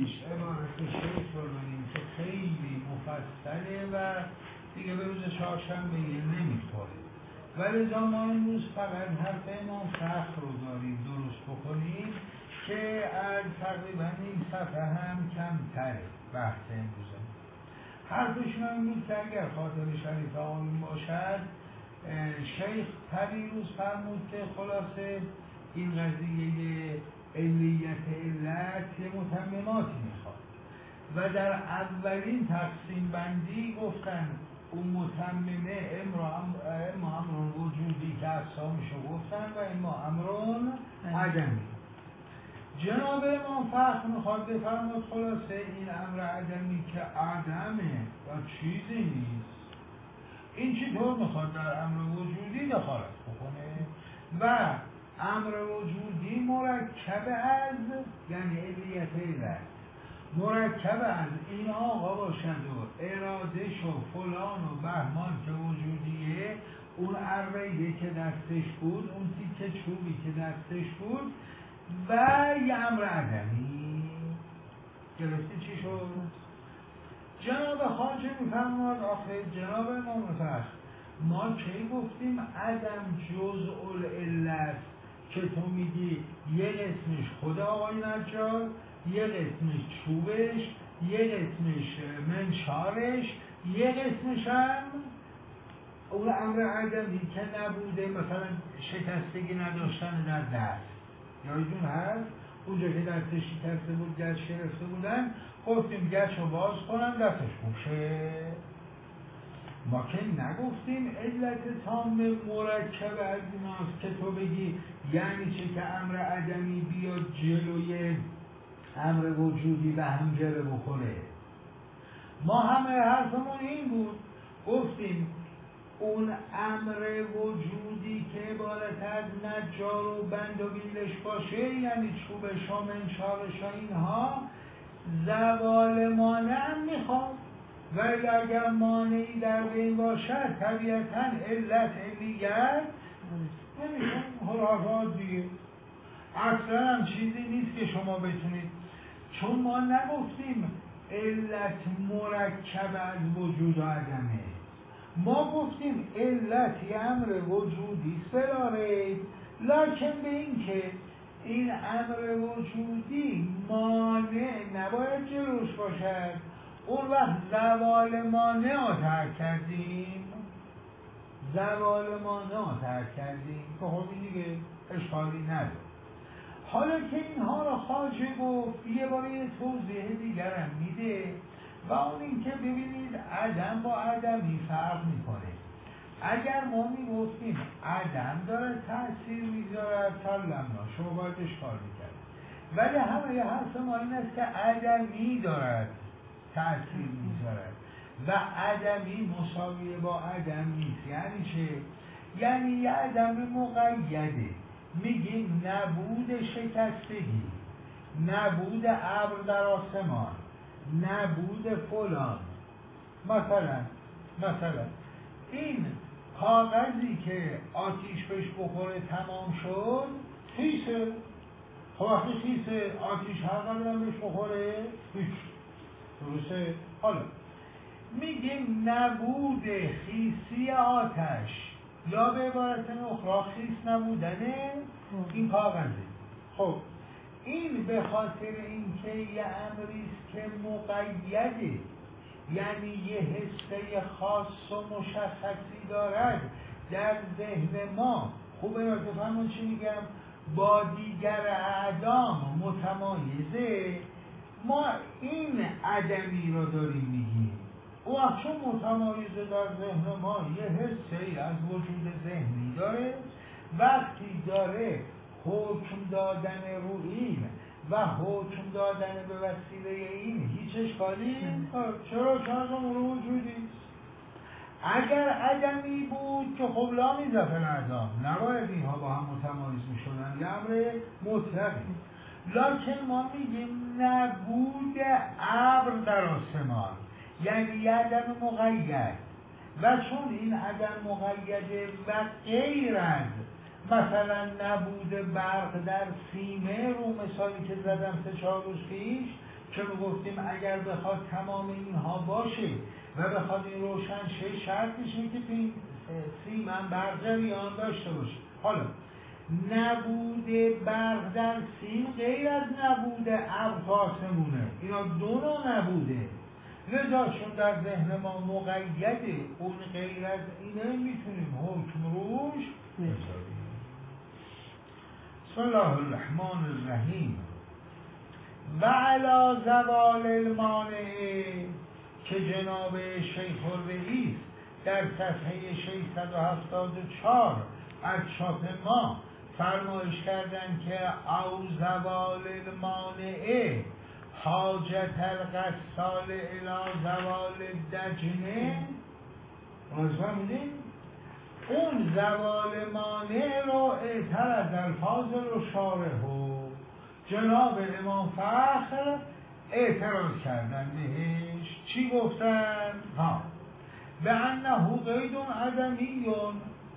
اولیش عبارت شیخ رو ببینیم که خیلی مفصله و دیگه به روز چهارشنبه نمیخوره و لذا ما امروز فقط حرف امام فخر رو داریم درست بکنیم که از تقریبا این صفحه هم کمتره بحث امروز. حرفشون امروز که اگر خاطر شریف آمین باشد، شیخ پریروز فرمود که خلاصه این قضیه علیت علت متمماتی میخواد و در اولین تقسیم بندی گفتن اون متممه اما امرون وجودی که اقسامشو گفتن و اما امرون عدمی. جناب امام فخر میخواد بفرماد خلاصه این امر عدمی که عدمه و چیزی نیست، این چطور میخواد در امر وجودی دخالت بکنه و امر وجودی مرکب از یعنی علیت علت مرکب از این آقا باشد و اراده شو فلان و بهمان که وجودیه، اون اره‌ای که دستش بود، اون تیکه چوبی که دستش بود و یه امر عدمی. گرفتی چی شد؟ جناب خواجه میفرماد آخه جناب امام فخر ما کی گفتیم عدم جزء العلت که تو میگی یه قسمش خود آقای نجار، یه قسمش چوبش، یه قسمش منشارش، یه قسمش هم اون امر عدمی که نبوده، مثلا شکستگی نداشتن در دست یادتون هست اونجا که دستش شکسته بود گچ گرفته بودن گفتیم گچ رو باز کنن دستش خوشه. ما که نگفتیم علت تام مرکب از ایناست که تو بگی یعنی چه که امر عدمی بیاد جلوی امر وجودی به هم گره بخوره. ما همه حرفمون این بود، گفتیم اون امر وجودی که عبارت از نجار و بند و بیلش باشه یعنی چوبش و منشارش و اینها زوال مانع میخواد ولی اگر مانعی در بین باشد طبیعتا علت علیت نمیخواد خرافات دیگه اصلا هم چیزی نیست که شما بتونید، چون ما نگفتیم علت مرکب از وجود و عدمه، ما گفتیم علت یه امر وجودی سراره لکن به این که این امر وجودی مانع نباید جلوش باشد، اون وقت زوال مانع رو ترک کردیم، زوال مانع رو ترک کردیم که خب این دیگه اشکالی نداره. حالا که اینها رو خواجه گفت یه بار یه توضیح دیگر هم میده و اون این که ببینید عدم با عدمی فرق میکنه. اگر ما میگفتیم عدم داره تأثیر میذاره سلمنا شما باید اشکال میکرد، ولی همه حرف ما این است که عدمی دارد تأثیر میذاره و عدمی مساویه با عدم نیست. یعنی چه؟ یعنی یه عدم مقیده، میگیم نبود شکستگی، نبود ابر در آسمان، نبود فلان. مثلا این کاغذی که آتیش بهش بخوره تمام شد خیسه، خب وقتی خیسه آتیش هر قدر بهش بخوره هیچ، درسته؟ حالا میگیم نبود خیسی آتش یا به عبارت اخرى خیس نبودنه این کاغذه. خب این به خاطر اینکه یه امریست که مقیده، یعنی یه حسه خاص و مشخصی دارد در ذهن ما، خوبه را بفهمون چی میگم، با دیگر اعدام متمایزه، ما این عدمی را داریم میگیم. او چون متمایزه در ذهن ما یه حسه از وجود ذهنی داره، وقتی داره حکم دادن رو این و حکم دادن به وسیله این هیچ اشکالی چرا رو وجودی. اگر عدمی بود که خب لا میزفن اعدام نباید اینها با هم متمایز میشدن، یه امر مطلقی، لکن ما میگیم نبود ابر در آسمان یعنی یه عدم مقید و چون این عدم مقیده و غیر از مثلا نبود برق در سیمه رو مثالی که زدم 3-4 روز پیش که گفتیم اگر بخواد تمام اینها باشه و بخواد این روشن شه شرطش اینه که سیم هم برق جریان داشته باشه. حالا نبود برق در سیم غیر از نبود ابر آسمونه، اینا دو نوع نبوده، لذا چون در ذهن ما مقیده اون غیر از اینه میتونیم حکم روش بذاریم. بسم الله الرحمن الرحیم. و علی زوال المانع که جناب شیخ الرئیس در صفحه 674 از چاپ ما فرمایش کردن که او زوال المانع حاجت الغسال الی زوال دجنه. فهمیدین؟ اون زوال مانع رو اعترض الفاظ رو شارح و جناب امام فخر اعتراض کردن بهش. چی گفتن؟ به انه قید عدمیون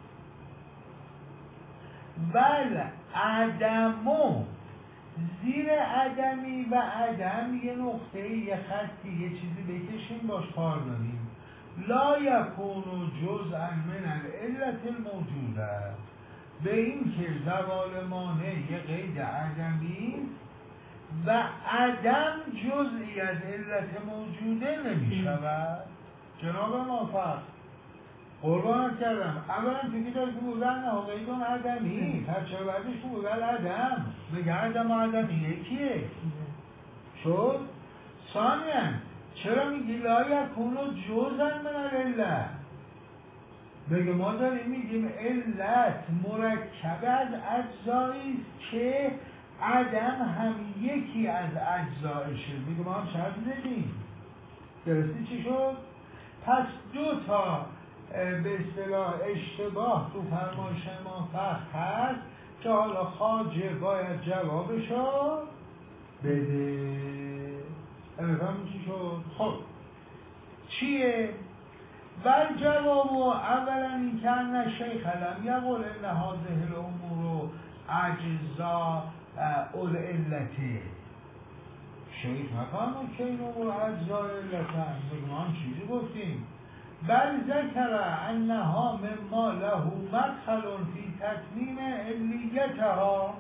بل عدمو، زیر عدمی و عدم یه نقطه یه خطی یه چیزی بکشیم باش کار داریم. لا یکون جزءا من العلت الموجوده، به این که زوال مانع یه قید عدمی و عدم جزئی از علت موجوده نمی شود. جناب موفق قربانت کردم، اولا فکر داری که بودن نه قیدون عدمی، پس چرا بعدش که بودن عدم بگه عدم و عدمی یکیه شد. ثانیا چرا میگی لا یکون جزءا من العلت؟ بگه ما داریم میگیم علت مرکب از اجزایی که عدم هم یکی از اجزایشه. میگه ما هم شرط زدیم. درستی چی شد؟ پس دو تا به اصطلاح اشتباه تو فرمایش ما فقط هست که حالا خواجه باید جوابشو بده. فهمی چی شد؟ خب چیه؟ بل جواب اولا این که ان شیخ لم یقل ان هذه الامور اجزاء العلته. شیخ نفرمود که این امور اجزاء علتن. ما هم چیزی گفتیم. بل ذکر انها مما له مدخل فی تتمیم علیتها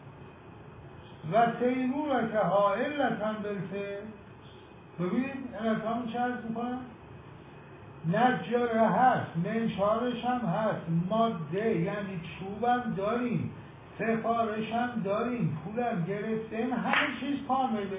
و سیرورتها علتا بالفعل. ببینید علتها چه عرض میکنم؟ نجاره هست، منشارش هم هست، ماده یعنی چوبم داریم، سفارش هم داریم، پولم گرفتیم، همه چیز کامله.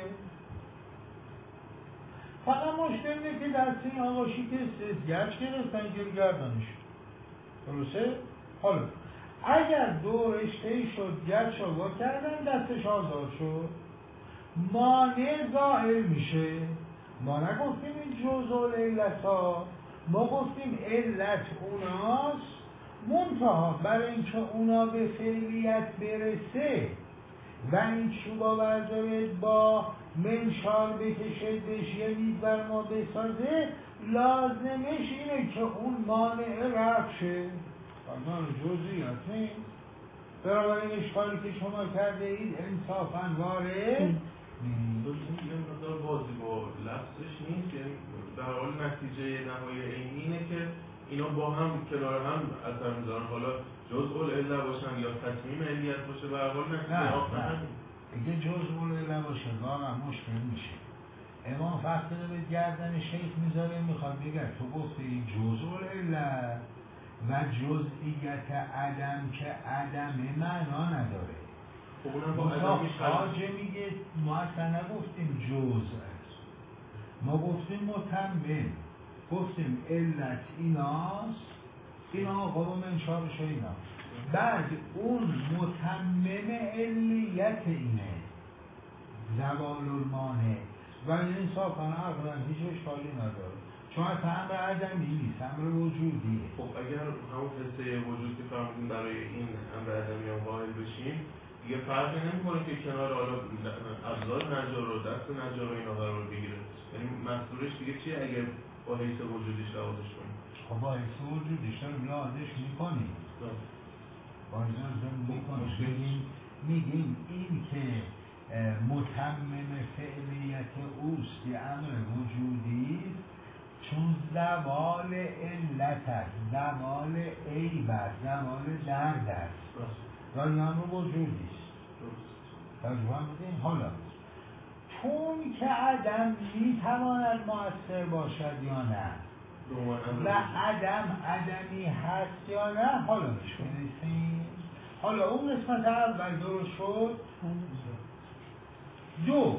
فقط مشکل اینه که دست این آقاشی که گچ گرفتن گردانش. درسته؟ حالا اگر دو رشته شد گچ رو با کردن دستش آزاد شد، مانع ظاهر میشه. ما نگفتیم این جزء العلت ها، ما گفتیم علت اوناست، منتها برای اینکه اونا به فعلیت برسه و این چوبا بردارید با منشار بکشید بهش یه میز بر ما بسازه، لازمش اینه که اون مانع رفع شه. فرمان جزئیات نیست. بنابراین اشکالی که شما کرده اید انصافاً وارد دوستان یه مقدار بازی با لفظش نیست، یعنی در حال نتیجه نهایی عینی اینه که اینا با هم کنار هم اثر میذارن، حالا جزء العله باشن یا تتمیم علیت باشه، به هر حال نتیجه آخر اگه جزء العله باشه واقعا مشکل میشه. امام فقط به گردن شیخ میذاره، میخواد بگه تو گفتی جزء العله و جزئیت عدم که عدم معنا نداره. خواجه میگه ما اصلا نگفتیم جزء است، ما گفتیم متمم، گفتیم علت ایناست، اینا آقا منشارش اینا، بعد اون متمم علیت اینه زوال المانع و انصافا عقلا هیچ اشکالی نداره، چون اصلا امر عدمی نیست، امر وجودیه. خب اگر همون حسه وجود که فرمودیم برای این امر عدمی هم قائل بشیم، دیگه فرقی نمی‌کنه که کنار حالا ابزار نجار و دست نجار و اینا قرار بگیره، یعنی مسئولش دیگه چیه اگر با حیث وجودیش لحاظش کنیم؟ خب با حیث وجودیش داریم لحاظش میکنیم، با حیث وجودیش میگیم این که متمم فعلیت اوست یه امر وجودی است، چون زوال علت است، زوال عیب است، زوال درد است و یه امر وجودی است. ترجمه بودیم. حالا چون که عدم میتواند مؤثر باشد یا نه و عدم عدمی هست یا نه، حالا بشکنیسیم. حالا اون قسمت اول درست شد. دو،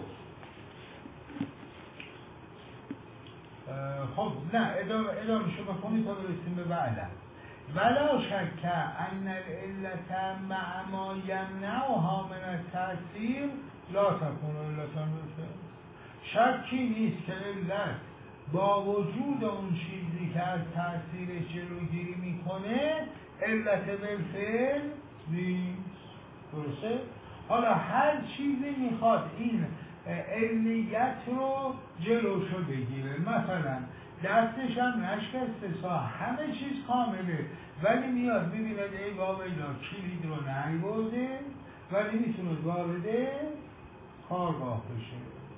خب نه ادامه شو بکنید تا برسیم به بعدم. ولا شک ان العلت مع ما یمنعها من التأثیر لا تكون علتا بالفعل. شکی نیست که علت با وجود اون چیزی که از تأثیرش جلوگیری میکنه علت بالفعل نیست. درسته؟ حالا هر چیزی میخواد این علیت رو جلوشو بگیره، مثلا دستش هم نشکسته، همه چیز کامله، ولی میاد میبیند ای واویلا کلید رو نیورده ولی میتونه وارد کارگاه بشه.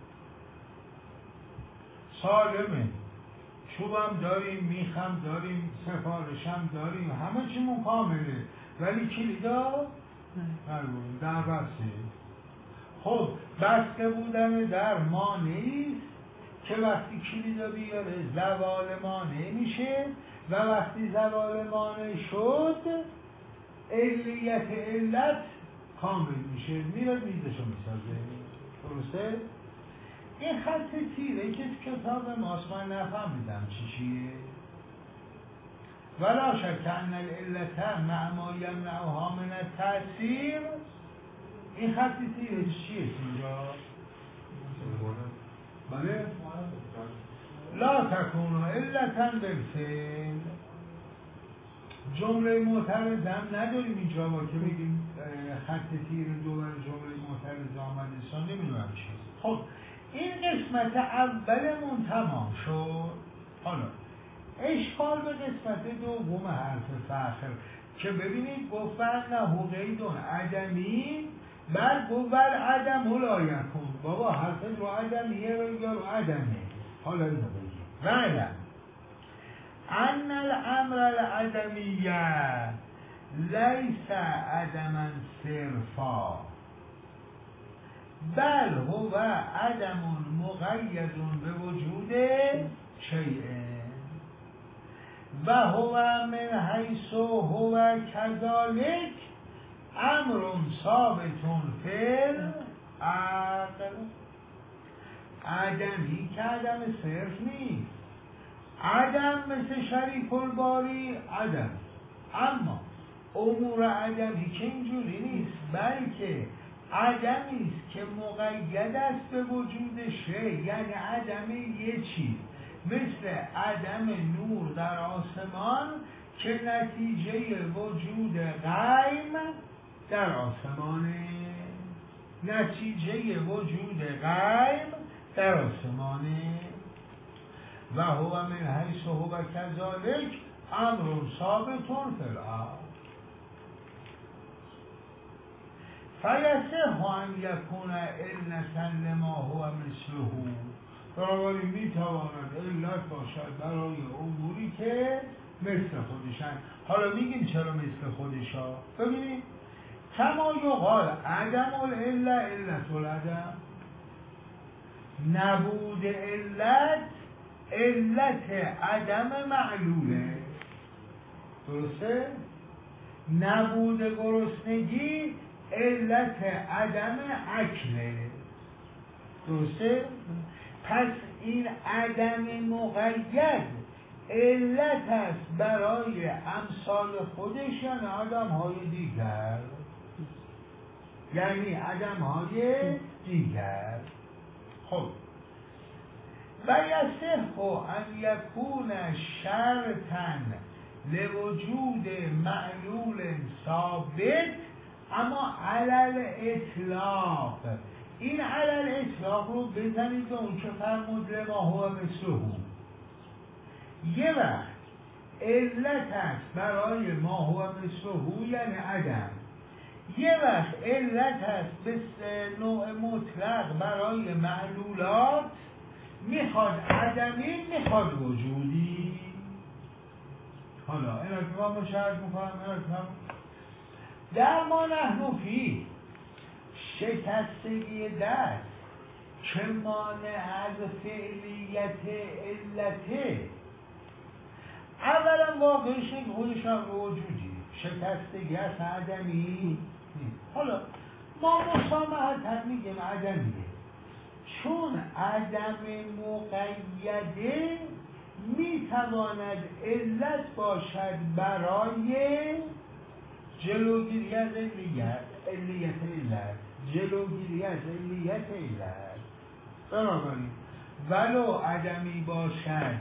سالمه، چوبم داریم، میخم داریم، سفارشم داریم، همه چیمون کامله، ولی کلیدا نیورده، در بسته. خب بسته بودن در مانعی که وقتی کلیدا بیاره زوال مانع میشه و وقتی زوال مانع شد علیت علت کامل میشه، میره میزشو میسازه. درسته؟ این خط تیره که کتاب ماست من نفهمیدم چیه. ولا شک ان العلت مع ما یمنعها من التأثیر، این خط تیره چیه اینجا؟ بله؟ لا تکون علتا بالفعل. جمله معترضه نداریم اینجا با که بگیم خط تیر دوباره جمله معترضه آمده سان نمیدونم چیست. خب این قسمت اولمون تمام شد. حالا اشکال به قسمت دوم حرف فخر که ببینید گفتن نه قیدون عدمی، بعد گفت عدم لا یکون. بابا حرف رو عدمیه یا رو عدمه. حالا اینو بگیم وعلم ان الامر العدمیه لیس عدما صرفا بل هو عدم مقید به وجود شیء و هو من حیث هو کذالک امر ثابت فی العقل. عدمی که عدم صرف نیست. عدم مثل شریک الباری عدم، اما امور عدمی که اینجوری نیست، بلکه عدمی است که مقید است به وجود شی، یعنی عدم یه چیز، مثل عدم نور در آسمان که نتیجه وجود غیم در آسمانه. نتیجه وجود غیم در آسمانه. و هو من حیث هو کذالک امر ثابت فی العقل فیصح ان یکون علتا لما هو مثله. بنابراین میتواند علت باشد برای اموری که مثل خودشن. حالا میگیم چرا مثل خودشا. ببینید کما یقال عدم العله علت العدم. نبود علت عدم معلوله. درسته؟ نبود گرسنگی علت عدم اکله. درسته؟ پس این عدم مقید علت است برای امثال خودش، یعنی آدم های دیگر، یعنی آدم های دیگر. خب و یصح ان یکون شرطا لوجود معلول ثابت، اما علل اطلاق. این علل اطلاق رو بزنید به اون که فرمود لما هو مثله. یه وقت علت است برای ما هو مثله یعنی عدم، یه وقت علت هست به نوع مطلق برای معلولات، میخواد عدمی میخواد وجودی. حالا اینا که من مشاهد میکنم در ما نحن فی شکستگی دست که مانع از فعلیت علته، اولا واقعش این خودش هم وجودی شکستگی از عدمی. حالا ما مسامحت میگیم عدمیه، چون عدم مقیده میتواند علت باشد برای جلوگیری از علیت علت، جلوگیری از علیت علت. بنابراین ولو عدمی باشد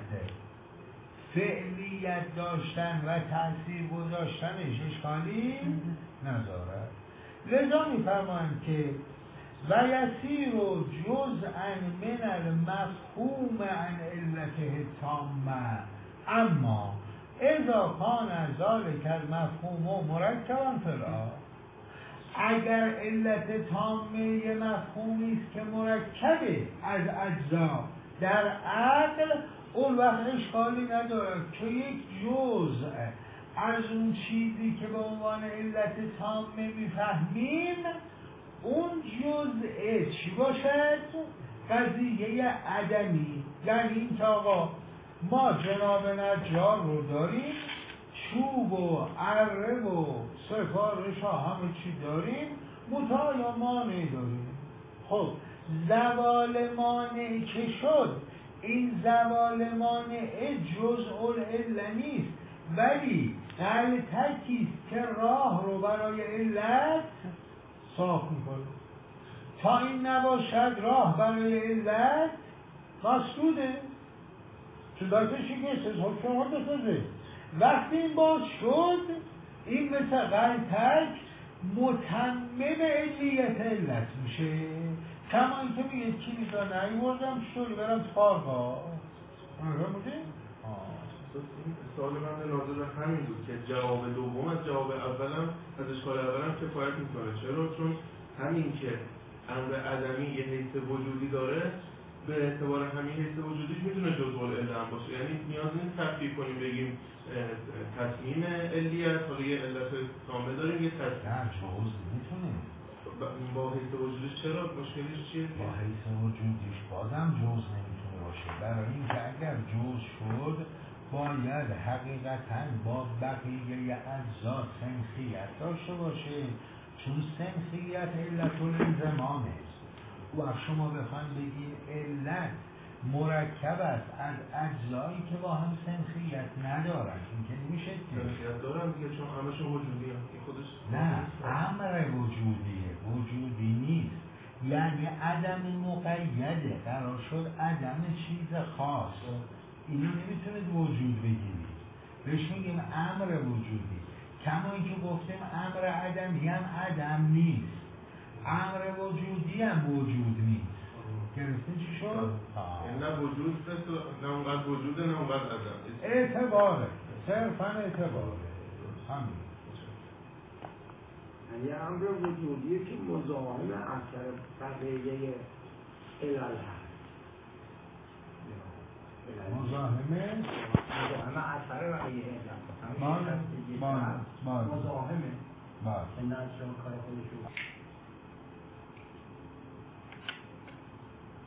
فعلیت داشتن و تأثیر گذاشتنش اشکالی ندارد. لذا میفرمایند که و یسیر جزءا من المفهوم عن علته تامه، اما اذا کان ذلک المفهوم مرکبا فلا، اگر علت تامه یه مفهومی است که مرکبه از اجزا در عقل، اون وقت اشکالی ندارد که یک جزء از اون چیزی که به عنوان علت تامه میفهمیم، اون جزء چی باشد؟ قضیه عدمی. یعنی این که آقا ما جناب نجار رو داریم، چوب و اره و سفارش ها همه چی داریم، متع یا مانع داریم. خب زوال مانع که شد، این زوال مانع جزء العله نیست، ولی غلطکی است که راه رو برای علت صاف میکنه. تا این نباشد راه برای علت مسدوده، چون دایتش شکسته شما بسازه. وقتی این باز شد، این مثل غلطک متمم علیت علت میشه. کما این که میگه کی میزا نیوردم چطوری برم پارگاه سوال من ناظر همین بود که جواب دوم از جواب اولم از اشکال اولم کفایت میکنه. چرا؟ چون همین که امر عدمی یه حیث وجودی داره، به اعتبار همین حیث وجودیش میتونه جزء العله هم باشه. یعنی نیاز نیست تفکیک کنیم بگیم تصمیم علیت، حالا یه علت کامل داریم یه تصمیم. نه جز نمیتونه با حیث وجودیش چرا؟ مشکلش چیه؟ با حیث وجودیش بازم جز نمیتونه باشه، برای اینکه اگر جز شد باید حقیقتاً با بقیه اجزا سنخیت داشته باشه، چون سنخیت علت الانضمام است. و شما بخواید بگید علت مرکب است از اجزایی که با هم سنخیت ندارن، این که نمیشه. سنخیت دارن دیگه، چون همشون وجودی هم خودش. نه، امر وجودیه، وجودی نیست. یعنی عدم مقیده، قرار شد عدم چیز خاص، اینو نمیتونید وجود بگیرید، بهش میگیم امر وجودی. کما اینکه گفتیم امر عدمی هم عدم نیست، امر وجودی هم وجود نیست. گرفتین چی شد؟ نه وجود نه اونقدر وجوده نه اونقدر عدم، اعتباره، صرفا اعتباره همین. یعنی امر وجودیه که مزاحم اثر بقیه علل هست. مزاحمه اثر بقیه علل مزاحمه که نجر کار خودشون